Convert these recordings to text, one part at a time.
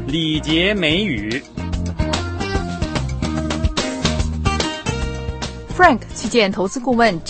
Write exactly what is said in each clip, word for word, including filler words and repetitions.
礼节美语。 Frank 去见投资顾问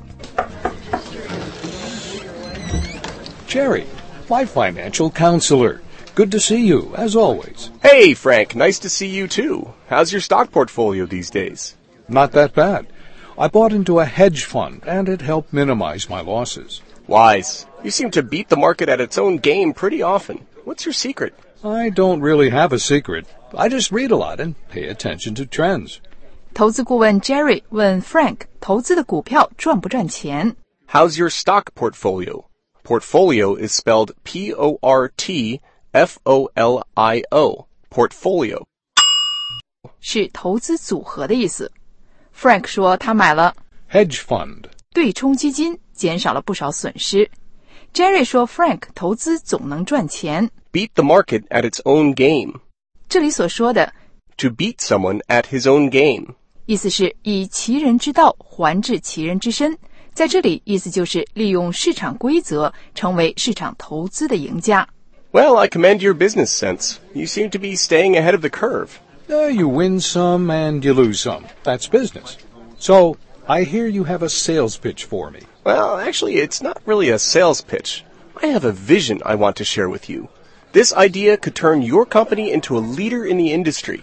Jerry。Jerry, my financial counselor. Good to see you, as always. Hey, Frank. Nice to see you, too. How's your stock portfolio these days? Not that bad. I bought into a hedge fund, and it helped minimize my losses. Wise. You seem to beat the market at its own game pretty often. What's your secret? I don't really have a secret. I just read a lot and pay attention to trends. 投资顾问 Jerry 问 Frank 投资的股票赚不赚钱。 How's your stock portfolio? Portfolio is spelled P O R T F O L I O. Portfolio. 是投资组合的意思。Frank 说他买了 hedge fund 对冲基金，减少了不少损失。Jerry 说 Frank 投资总能赚钱。 Beat the market at its own game. 这里所说的 To beat someone at his own game. 意思是以其人之道还治其人之身，在这里意思就是利用市场规则成为市场投资的赢家。 Well, I commend your business sense. You seem to be staying ahead of the curve. Uh, you win some and you lose some. That's business. So, I hear you have a sales pitch for me. Well, actually, it's not really a sales pitch. I have a vision I want to share with you. This idea could turn your company into a leader in the industry.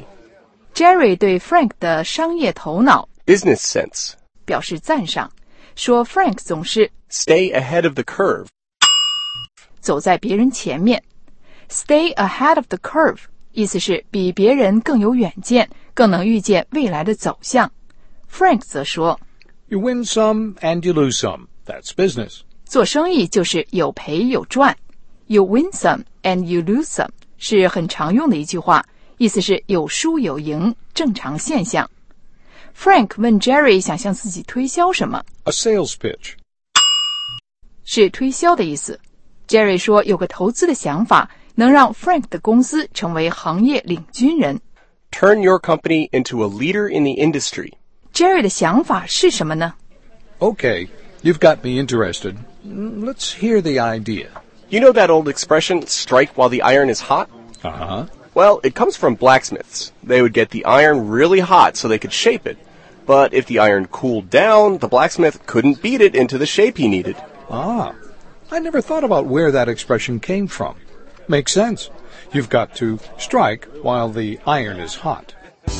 Jerry 对 Frank 的商业头脑 Business sense. 表示赞赏，说 Frank 总是 Stay ahead of the curve. 走在别人前面。Stay ahead of the curve 意思是比别人更有远见，更能预见未来的走向。Frank 则说 You win some and you lose some. That's business. 做生意就是有赔有赚。You win some and you lose some 是很常用的一句话，意思是有输有赢，正常现象。Frank 问 Jerry 想向自己推销什么？ A sales pitch. 是推销的意思。Jerry 说有个投资的想法，能让 Frank 的公司成为行业领军人。 Turn your company into a leader in the industry. Jerry 的想法是什么呢？ Okay, you've got me interested. Let's hear the idea. You know that old expression, strike while the iron is hot? Uh-huh. Well, it comes from blacksmiths. They would get the iron really hot so they could shape it. But if the iron cooled down, the blacksmith couldn't beat it into the shape he needed. Ah, I never thought about where that expression came from. Makes sense. You've got to strike while the iron is hot.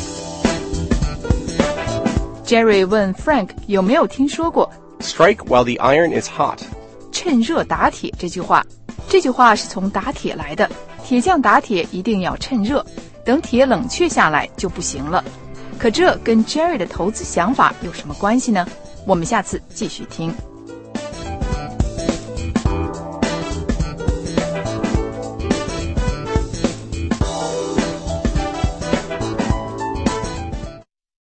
Jerry 问 Frank 有没有听说过 Strike while the iron is hot. 趁热打铁这句话。这句话是从打铁来的，铁匠打铁一定要趁热，等铁冷却下来就不行了。可这跟 Jerry 的投资想法有什么关系呢？我们下次继续听。